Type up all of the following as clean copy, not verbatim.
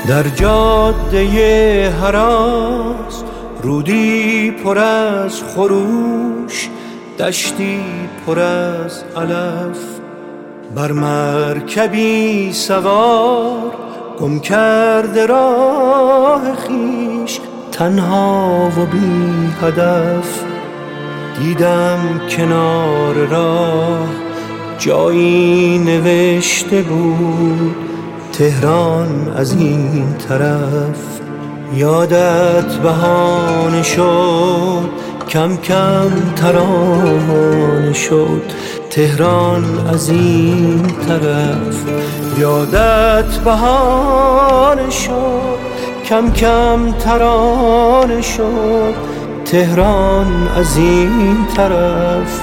در جاده هراس رودی پر از خروش، دشتی پر از علف. بر مرکبی سوار گم کرده راه خویش، تنها و بی هدف. دیدم کنار راه جایی نوشته بود تهران از این طرف. یادت بهانه شد کم کم ترانه شد تهران از این طرف. یادت بهانه شد کم کم ترانه شد تهران از این طرف.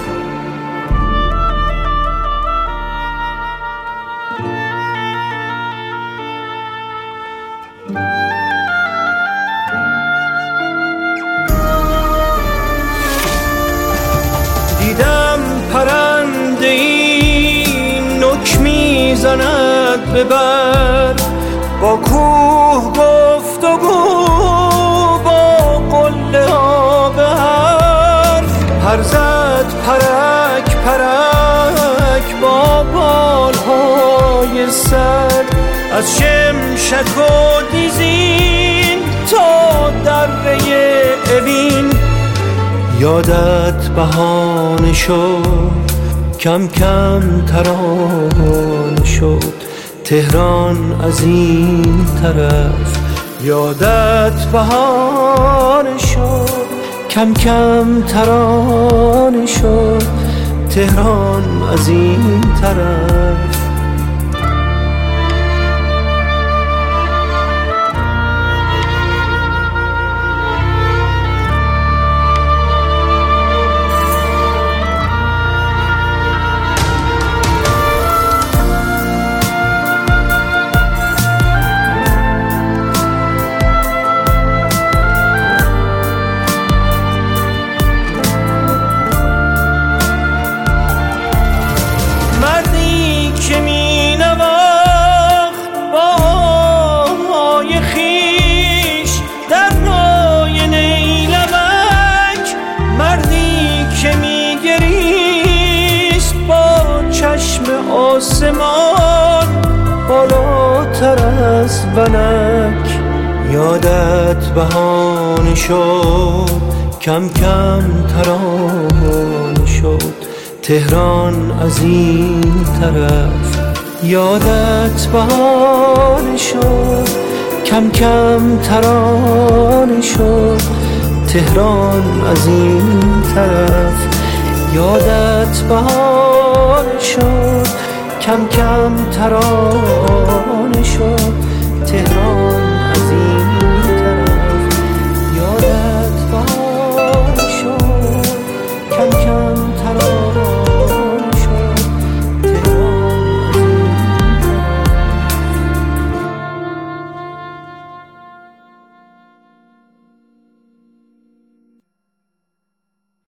دیدم پرنده ای نک میزند به بر، با کوه گفتگو با قله ها به حرف. پر زد پرک پرک با بالهای سر، از شمشک و دیزین تا دره اوین. یادت بهانه شد کم کم ترانه شد تهران از این طرف. یادت بهانه شد کم کم ترانه شد تهران از این طرف. آسمان بالاتر از ونک. یادت بهانه شد کم کم ترانه شد تهران از این طرف. یادت بهانه شد کم کم ترانه شد تهران از این طرف. یادت بهانه شد کم کم ترانه شد تهران